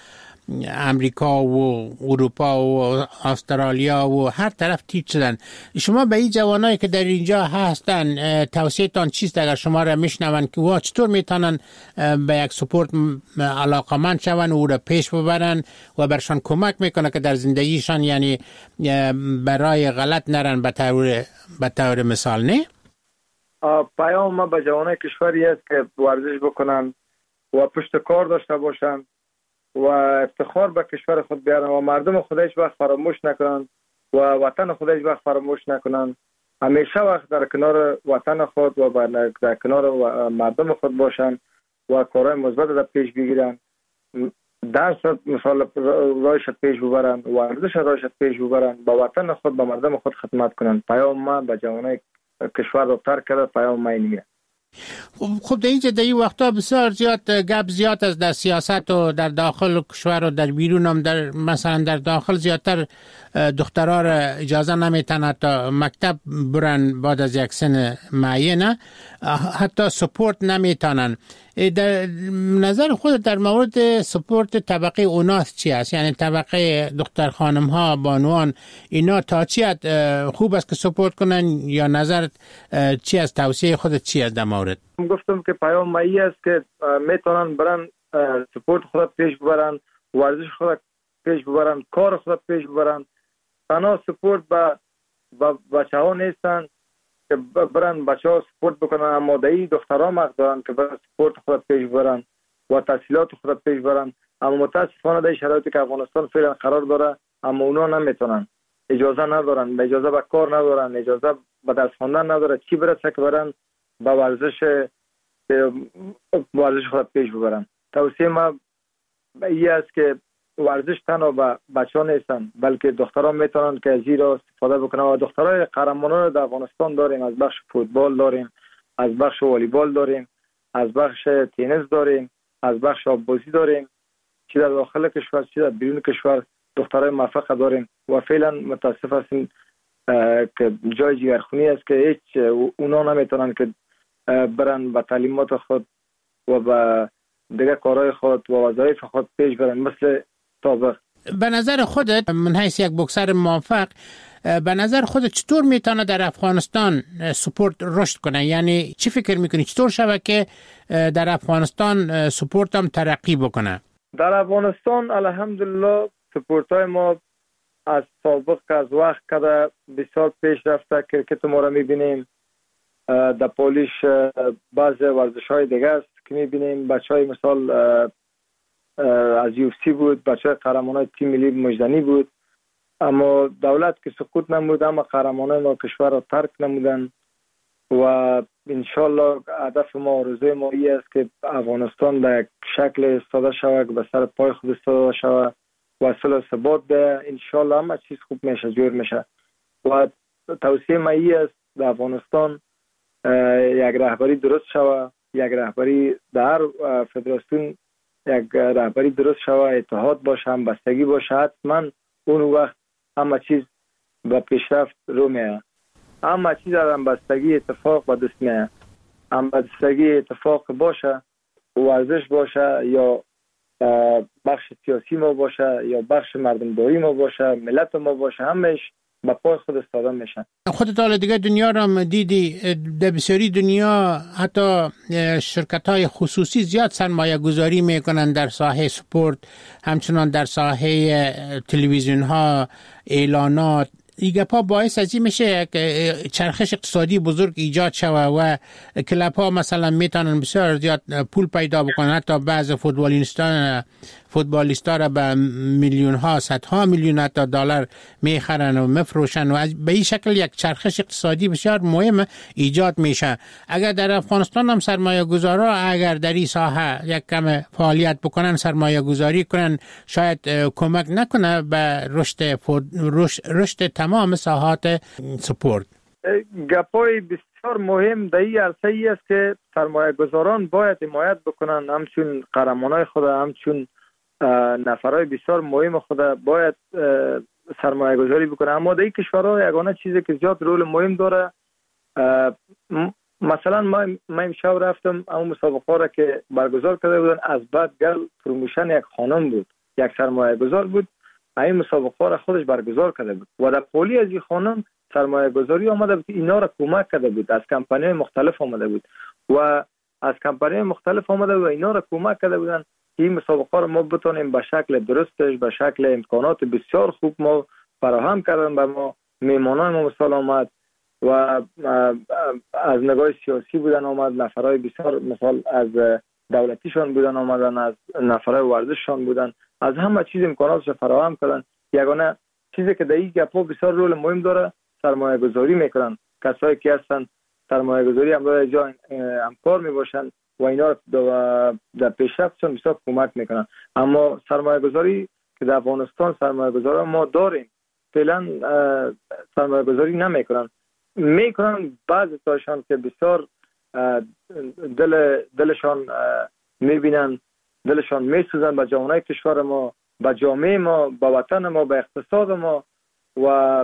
امریکا و اروپا و استرالیا و هر طرف تیپ شدن. شما به این جوانایی که در اینجا هستن توصیه تان چیست اگر شما را میشنون که چطور میتونن به یک سپورت علاقمند شون و او را پیش ببرن و برشان کمک میکنه که در زندگیشان یعنی برای غلط نرن به طور مثال؟ نه؟ پیام ما به جوانای کشوری است که ورزش بکنن و پشت کار داشته باشن و افتخار به کشور خود بیارن و مردم خود هیچ وقت فراموش نکنن و وطن خود هیچ وقت فراموش نکنن. همیشه وقت در کنار وطن خود و در کنار مردم خود باشن و کارهای مثبت را پیش بگیرن. درس مثال رایش پیش ببرن، ورزش رایش پیش ببرن، با وطن خود با مردم خود خدمت کنن. پیام ما به جوانای کشور رو ترک کرده. پیام ما اینه. خب در اینجا در این وقتا بسیار زیاد گپ زیاد از در سیاست و در داخل کشور و در بیرون هم در مثلا در داخل زیادتر دخترها را اجازه نمیتن تا مکتب برن بعد از یک سن معینه، حتی سپورت نمیتونن. در نظر خود در مورد سپورت طبقه اوناس چی است؟ یعنی طبقه دختر خانم ها بانوان اینا تا چی خوب است که سپورت کنن یا نظرت چی است؟ توصیه خودت چی است در مورد؟ گفتم که پیام مایی است که میتونن برن سپورت خود پیش ببرن، ورزش خود پیش ببرن، کار خود پیش ببرن. تنها سپورت با بچه ها نیستن که برن بچه ها سپورت بکنن، اما دایی دخترها مقد دارن که برن سپورت خود پیش ببرن و تحصیلات خود پیش ببرن. اما متاسفانه در شرایطی که افغانستان فعلا قرار داره اما اونا نمیتونن، اجازه ندارن، اجازه به کار ندارن، اجازه به درس خواندن نداره، چی برسه که برن با ورزش خود پیش ببرن. توصیه ما این است که ورزش تنها به بچه‌ها نیستن بلکه دخترها میتونن که از این را استفاده بکنن و دخترای قهرمانان رو در افغانستان داریم. از بخش فوتبال داریم، از بخش والیبال داریم، از بخش تنیس داریم، از بخش آببازی داریم، چی در داخل کشور چی در بیرون کشور دخترای موفق داریم و فعلا متاسف هستیم که جای جگرخونی است که هیچ اونا نمیتونن که برن به تعلیمات خود و به دیگه کارهای خود و وظایف خود پیش برن مثل سابق. به نظر خودت من حیث یک بوکسر موفق به نظر خودت چطور میتونه در افغانستان سپورت رشد کنه؟ یعنی چی فکر میکنی چطور شود که در افغانستان سپورت هم ترقی بکنه؟ در افغانستان الحمدلله سپورت های ما از سابق از وقت کده بسیار پیش رفته. کرکت ما را میبینیم، در پولیش بعض ورزش های دیگه است که میبینیم. بچه های مثال از UFC بود، بچه های قهرمان های تیم ملی مجدنی بود، اما دولت که سقوط نمود اما قهرمان های ما کشور را ترک نمودن و انشالله هدف ما آرزوی ما این است که افغانستان به یک شکل استاده شود که به سر پای خود استاده شود و صلح ثبات ده. انشالله همه چیز خوب میشه، جور میشه و توصیه ما این است در افغانستان یک رهبری درست شود، یک رهبری در فدراسیون یک رهبری درست شود، اتحاد باشه، همبستگی باشه. حتما اون وقت همه چیز به پیشرفت رو میاد. همه چیز در همبستگی اتفاق به دست میاد. همبستگی اتفاق باشه، ورزش باشه یا بخش سیاسی ما باشه یا بخش مردمداری ما باشه، ملت ما باشه، همش با پای خود استاده میشن. خودت حالا دیگه دنیا را دیدی، در بسیاری دنیا حتی شرکت های خصوصی زیاد سرمایه گذاری میکنن در ساحه سپورت، همچنان در ساحه تلویزیون ها، اعلانات. این گپا باعث از این میشه که چرخش اقتصادی بزرگ ایجاد شود و کلاب ها مثلا میتونن بسیار زیاد پول پیدا بکنن، حتی بعض فوتبالیستا را به میلیون ها، صدها میلیون حتی دلار میخرن و مفروشن و به این شکل یک چرخش اقتصادی بسیار مهم ایجاد میشه. اگر در افغانستان هم سرمایه گذارا اگر در این ساحه یک کم فعالیت بکنن، سرمایه گذاری کنن، شاید کمک نکنه به رشد تمام ساحات سپورت. گپای بسیار مهم در این عرصه ای است که سرمایه گذاران باید حمایت بکنن، همچون قهرمانای خود، همچون نفرای بسیار مهم خود باید سرمایه گذاری بکنن. اما در این کشورها یگانه چیزی که زیاد رول مهم داره، مثلا ما امشب رفتم اون مسابقه را که برگزار کرده بودن، از بعد گل پروموشن یک خانم بود یک سرمایه گذار بود، این مسابقه را خودش برگزار کرده بود و در پولی از این خانم سرمایه گذاری آمده بود، اینا را کمک کرده بود، از کمپانی مختلف آمده بود و از کمپانی مختلف آمده و اینا را کمک کرده بودن که این مسابقه را ما بتونیم به شکل درستش، به شکل امکانات بسیار خوب ما فراهم کردن به ما. میمانان ما مثال آمد و از نگاه سیاسی بودن آمد، نفرای بسیار مثال از دولتیشان بودن آمدن، از نفرای ورزششان بودن، از همه چیز امکاناتش فراهم کردن. یگانه چیزی که در این گپا بسیار رول مهم داره سرمایه گذاری میکنن، کسایی که هستن سرمایه گذاری هم داره جا همکار میباشن و اینا در پیشرفتشون بسیار کمک میکنن. اما سرمایه گذاری که در افغانستان سرمایه گذاری ما داریم فعلا سرمایه گذاری نمیکنن، میکنن بعضی تاشان که بسیار دلشان میبینن، دلشان میسوزن به جوانای کشور ما، به جامعه ما، به وطن ما، به اقتصاد ما و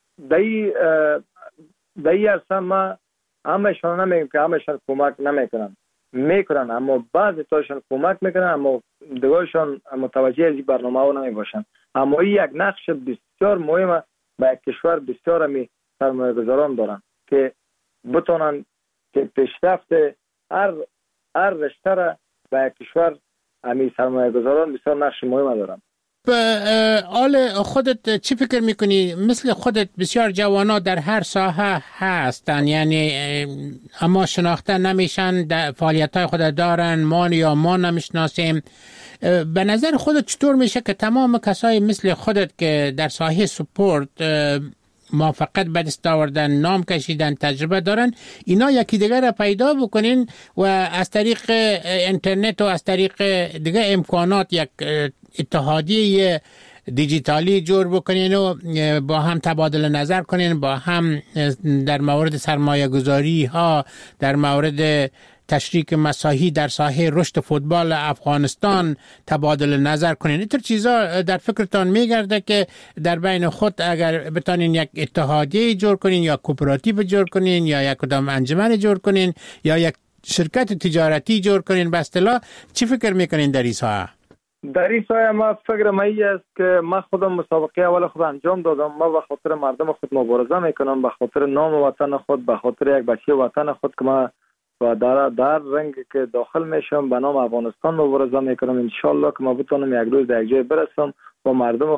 دایی عرصه ما همهشان نمیگم که همهشان کمک نمیکنن، میکنن، اما بعضی تاشان کمک میکنن اما دیگرشان متوجه از این برنامه ها نمیباشن. اما این یک نقش بسیار مهمه به کشور بسیار همی سرمایه گذاران دارن که بتونن که پیشرفت هر رشته را به کشور همی سرمایه گذاران بسیار نقش مهم دارن. آل خودت چی فکر میکنی؟ مثل خودت بسیار جوانا در هر ساحه هستن، یعنی اما شناخته نمیشن، فعالیت های خود دارن، ما نمیشناسیم. به نظر خودت چطور میشه که تمام کسای مثل خودت که در ساحه سپورت موفقیت به دست آوردن، نام کشیدن، تجربه دارن، اینا یکی دیگر را پیدا بکنین و از طریق اینترنت و از طریق دیگه امکانات یک اتحادیه دیجیتالی جور بکنین و با هم تبادل نظر کنین، با هم در مورد سرمایه گذاری ها، در مورد تشریک مساحی در ساحه رشد فوتبال افغانستان تبادل نظر کنین. اینطور چیزا در فکرتان میگرده که در بین خود اگر بتانین یک اتحادیه جور کنین یا کوپراتیو جور کنین یا یک کدام انجمن جور کنین یا یک شرکت تجارتی جور کنین، به اصطلاح چی فکر میکنین در این ساحه؟ در این ساحه ما فکر مایی است که ما خودم مسابقه اول خود انجام دادم. ما به خاطر مردم خود مبارزه میکنم، به خاطر نام وطن خود، به خاطر یک بچه وطن خود که ما و در رنگ که داخل میشم به نام افغانستان مبارزه میکنم. انشالله که ما بتونم یک روز در یک جای برسم و مردم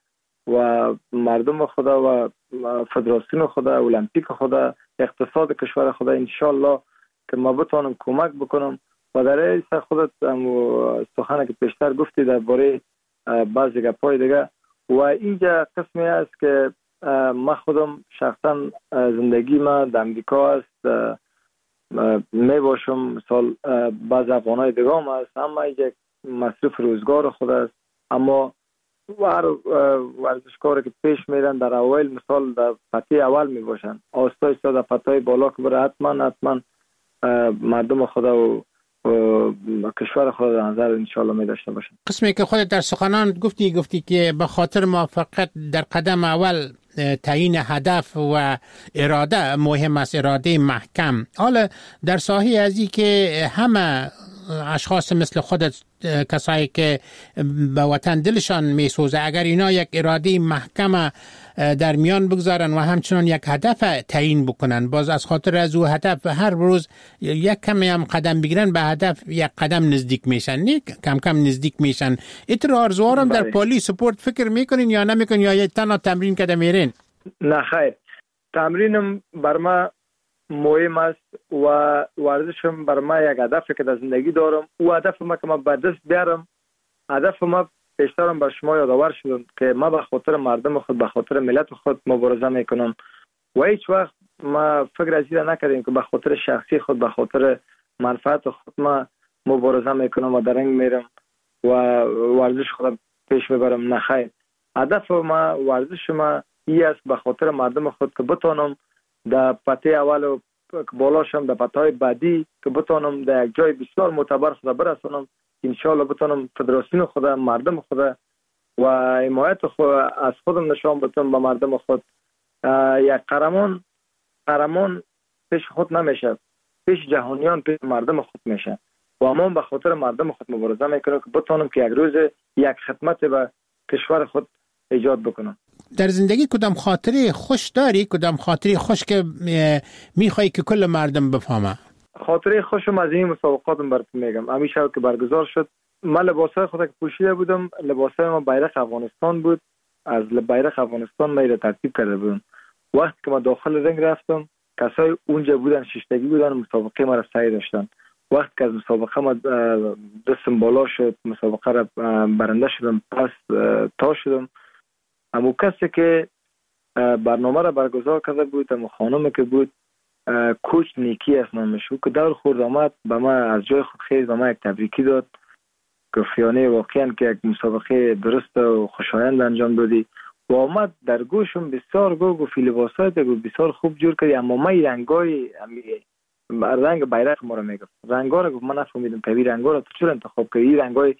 خدا و فدراسیون خدا، المپیک خدا، اقتصاد کشور خدا، انشالله که ما بتونم کمک بکنم. و در این خودت سخنه که پیشتر گفتی درباره بعضی گپای دیگه و اینجا قسمی است که ما خودم شخصا زندگی ما در امریکا است، می باشم مثال بعض افغانای دیگه هم هست، اما اینجا مصرف روزگار خود است. اما ورزشکاری که پیش میرن در اول مثال در پته اول می باشن، آستا ایستا در پته بالا که بره حتما مردم خدا و کشور خود در نظر انشاءالله می داشته باشن. قسمی که خودت در سخنان گفتی که به خاطر موفقیت در قدم اول تعیین هدف و اراده مهم است، اراده محکم. حالا در ساحه ازی که همه اشخاص مثل خودت، کسایی که به وطن دلشان میسوزه، اگر اینا یک اراده محکم در میان بگذارن و همچنان یک هدف تعیین بکنن، باز از خاطر از او هدف هر روز یک کمی هم قدم بگیرن به هدف، یک قدم نزدیک میشن، نه کم کم نزدیک میشن. ایتر آرزوارم در پولی سپورت فکر میکنین یا نمیکنین یا تنها تمرین کده میرین؟ نه خیر، تمرینم بر ما مهم است و ورزشم بر ما یک هدفی که در زندگی دارم. او هدف ما که ما به دست بیارم، هدف ما پیشترم بر شما یادآور شدم که ما به خاطر مردم خود، به خاطر ملت خود مبارزه میکنم و هیچ وقت ما فکر از این نکردیم که به خاطر شخصی خود، به خاطر منفعت خود ما مبارزه میکنم و در رنگ میرم و ورزش خود پیش میبرم. نه خیر، هدف ما، ورزش ما این است به خاطر مردم خود که بتونم در پته اول و بالاشم در پته بعدی که بتونم در یک جای بسیار معتبر خود برسونم. انشالله بتونم فدراسیون خود، مردم خود و حمایت خود از خودم نشان بدم به مردم خود. یک قهرمان پیش خود نمیشه، پیش جهانیان، پیش مردم خود میشه. و ما به خاطر مردم خود مبارزه میکنیم که بتونیم که یک روز یک خدمت به کشور خود ایجاد بکنم. در زندگی کدام خاطره خوش داری؟ کدام خاطره خوش که میخوای که کل مردم بفهمه؟ خاطره خوشم از این مسابقاتم براتون میگم. همیشه که برگزار شد من لباسای خود که پوشیده بودم، لباسای ما بیرق افغانستان بود. از بیرق افغانستان ما ترتیب کرده بودم. وقتی که ما داخل رنگ رفتم کسای اونجا بودن ششتگی بودن مسابقه ما را سعی داشتن. وقتی که از مسابقه ما دستم بالا شد، مسابقه را برنده شدم، پس تا شدم، امو کسی که برنامه را برگزار کرده بود، امو خانمی که بود، کوچ نیکی اسمش بود که دور خورد آمد به ما از جای خود خیز به ما یک تبریکی داد. گفتیانه واقعا که یک مسابقه درست و خوشایند انجام دادی و آمد در گوشم بسیار گفت لباسات بسیار خوب جور کردی، اما ما رنگای رنگ بیرق ما رو میگفت، رنگا رو گفت من نفهمیدم که این رنگا رو تو چرا انتخاب کردی، این رنگای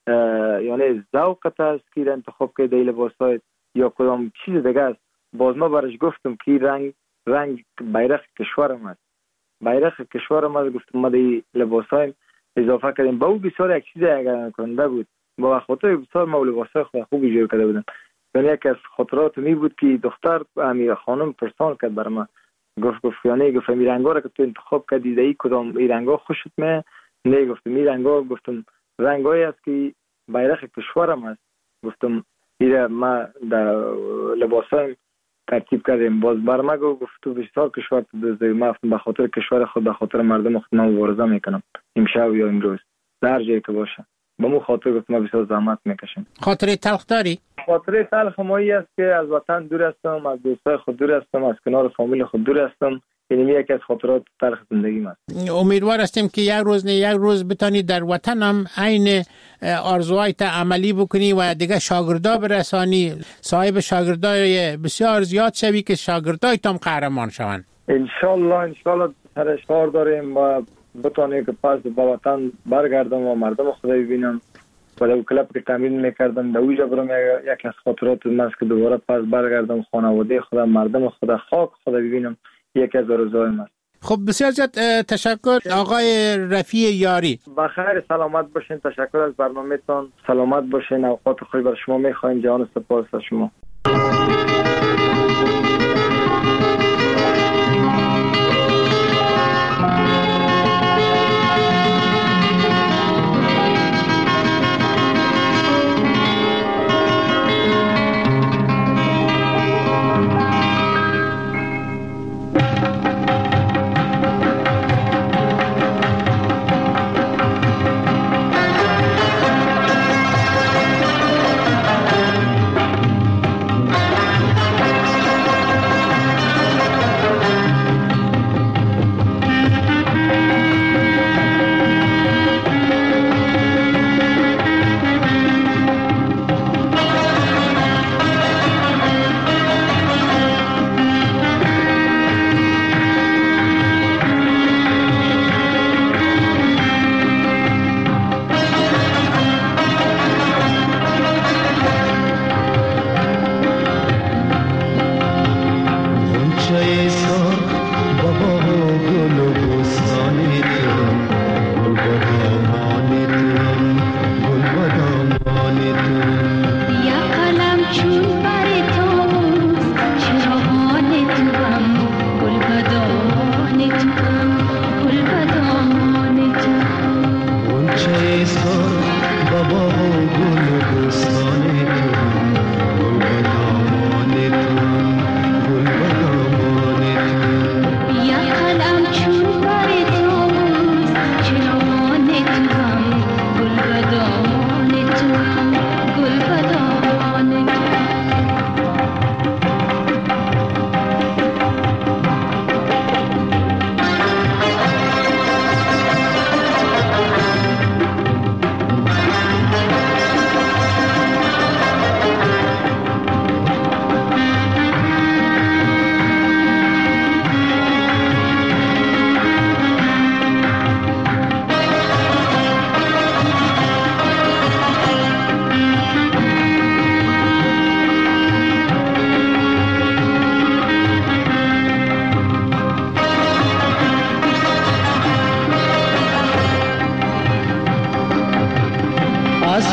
یعنی ذوقت است که انتخاب کردی لباسات یا کدام چیز دیگه است. باز ما برش گفتم که رنگ بیرق کشورم است، بیرق کشورم است. گفتم ما دی لباسای اضافه کردیم. با او بسیار یک چیز اگر کننده بود، با خاطر بسیار ما لباسای خود خوبی جور کرده بودم. یعنی یک از خاطرات می بود که دختر امیر خانم پرسان کرد برای من، گفت این رنگا رو که تو انتخاب کردی دی کدام این رنگا خوشت نه؟ گفتم این رنگا، گفتم رنگایی است که بیرق کشورم است. گفتم این ما در لباسایم ترتیب کردیم. باز بر ما گفت تو بسیار کشور تو ما به خاطر کشور خود، به خاطر مردم خود من مبارزه میکنم امشب یا امروز در جایی که باشه. با مو خاطر گفت ما بسیار زحمت میکشیم. خاطره تلخ داری؟ خاطره تلخ مایی است که از وطن دور هستم، از دوستای خود دور هستم، از کنار فامیل خود دور هستم. این یکی از خاطرات تلخ زندگیم است. امیدوار هستیم که یک روز بتانی در وطن هم عین آرزوهایت عملی بکنی و دیگه شاگردا برسانی، صاحب شاگردای بسیار زیاد شوی که شاگردای تام قهرمان شوند. ان شاء الله سرش کار داریم و بتونیم که پس به وطن برگردم و مردم خود ببینم. و در کلاب که تمرین میکردم در اوجا برم یک از خاطرات من که دوباره پس برگردم خانواده خودم، مردم خودم، خاک خودم ببینم، یکی از آرزوهایم است. خب بسیار زیاد تشکر آقای رفیع یاری. بخیر سلامت باشین. تشکر از برنامه‌تان. سلامت باشین. اوقات خوبی بر شما می‌خوایم. جان سپاس از شما.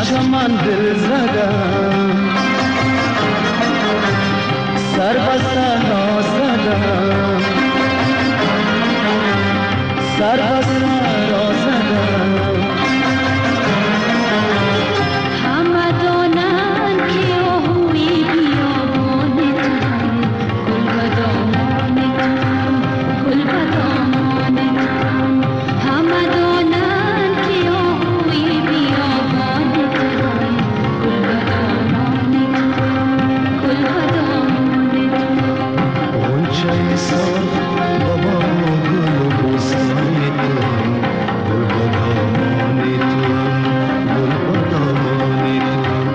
چمن دل زدم، سر به صحرا زدم، سر به صحرا زدم. همه دانند که آهوی بیابان توام، گل به دامان توام، گل به دامان توام. همه دانند که آهوی بیابان توام، گل به دامان توام، گل به دامان توام. غنچه سرخ بابا گل و بستان توام، گل به دامان توام، گل به دامان توام.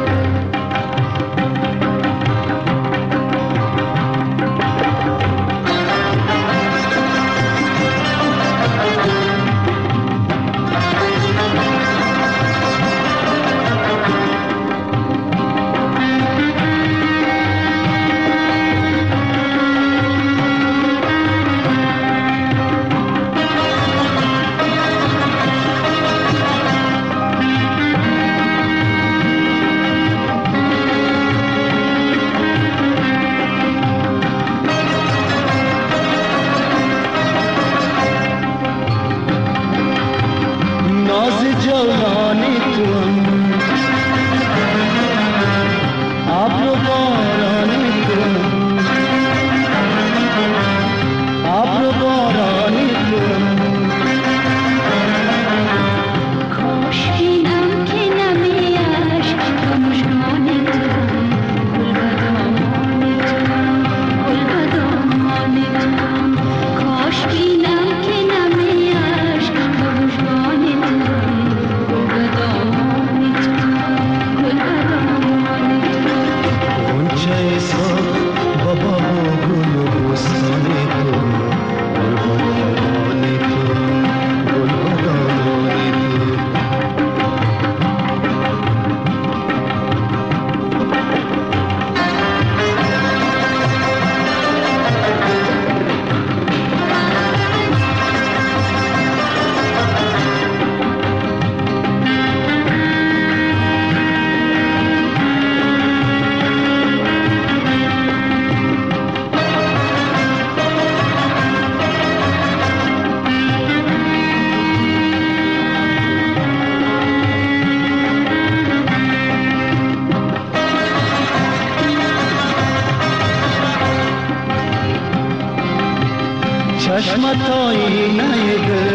ناز جوانی توام، ابر و بارانی توام، ابر و بارانی توام. کاش بینم که نمی اشک به مژگان توام، گل به دامان توام، گل به دامان توام. کاش بینم که نمی اشک به مژگان توام، گل به دامان توام، گل به دامان توام. غنچه سرخ بابا گل و بستان توام، گل به دامان توام، گل به دامان توام. چشمت آینه دل